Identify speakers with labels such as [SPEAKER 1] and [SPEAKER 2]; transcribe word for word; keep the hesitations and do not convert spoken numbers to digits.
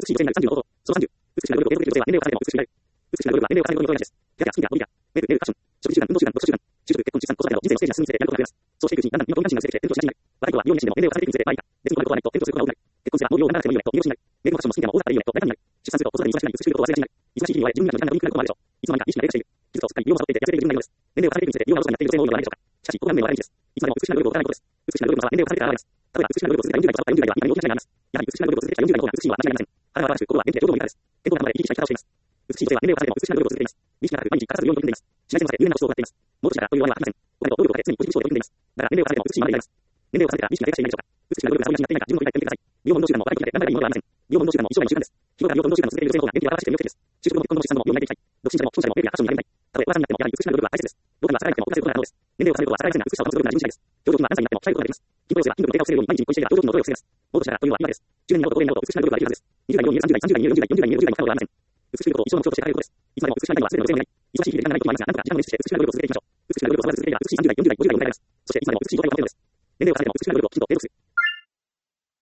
[SPEAKER 1] しい女性になるさんじゅうの男。そのさんじゅう。美しいなる女性は年齢を重ねても美しくなる。美しいなるは年齢を重ねることによりです。キャリア、スキンやボディや、メール、メール、ファッション、食事習慣、運動習慣、読書習慣、就職、結婚、出産、子育てなど人生のステージや進みについてやることが増えます。そうしていくうちに、だんだん身の敏感になる性的で、転倒しがちになる。若い子は美容にしても年齢を重ねていくにつれて、周りが、別にこうなることはないと転倒することが多くなる。結婚すればもう美容を学ばなくてもいいよねと見容しになる。メールもファッションもスキンケアも大雑把でいいよねと大胆になる。出産すると子育てに忙しくなり美しいことを忘れがちになる。忙しい日々に追われ自分になる時間がドリンクになることもあるでしょう。いつの間にか意識が低下している。気づくとすっかり美容を悟っていて痩せている自分がいるのです。年齢を重ねていくにつれて美容がおろそかになっている女性も多いのではないでしょうか。しかし、ここが運命の分かれ道です。いつまでも美しいな努力を怠らないことです。美しいな努力の差は年齢を重ねて現れます。例えば、美しいな努力を続けたよんじゅう代とさよんじゅう代では今に大きな違いがあります。やはり美しいな努力を続けたよんじゅう代の方が美しいのは間違いありません。腹が正しく、心は元気で堂々豊かです。健康な頭で生き生きした生き方をしています。美しい女性は年齢を重ねても美しいな努力を続けています。美しくなく毎日欠かさず病院に取り組んでいます。紫外線まで有名なコストをかかっています。もっとしながらという我はありません。お金と労力をかけ常にポジティブ思考で取り組んでいます。だから年齢を重ねても美しいまでになります。年齢を重ねても美しいまでになります。美しくなる努力が本気になっていないか自分の身体で見てください。美容も運動習慣も若い時だけ頑張ればいいものではありません。美容も運動習慣も一生涯の習慣です。日頃から美容と運動習慣を続けている女性の方が元気で新しくて魅力的です。就職も結婚も出産も美容になりたい。独身者でも既婚者でもメールやファッションになりたい。たとえおばさんになってもやはり美しくなる努力は大切です。労力が下がらなくても遅れることがあるのです。年齢を重ねることは下がりませんが美しさを保つ努力が大事にしたいです。表情筋は何歳になっても鍛えることができます。筋トレをすれば筋力の低下を防ぐように毎日日光していれば表情筋の衰えを防げます。もっとしながらというのは今です。じゅうねんになると高齢になると美しくなる努力ができるはずです。にじゅう代、よんじゅう代、さんじゅう代、よんじゅう代、さんじゅう代、よんじゅう代、よんじゅう代、よんじゅう代、よんじゅう代、よんじゅう代に不可能ではありません。美しいことを一生の目標として掲げることです。いつまでも美しくなりたいのは忘れるので全然ない。忙しい日々で時間がないこともありますが、なんとか時間を捻出して美しくなる努力を続けていきましょう。美しくなる努力を続けていけば美しいさんじゅう代、よんじゅう代、ごじゅう代、ごじゅう代を迎えます。そしていつまでも美しい状態を保てるのです。年齢を重ねても美しくなる努力をきちんと継続する。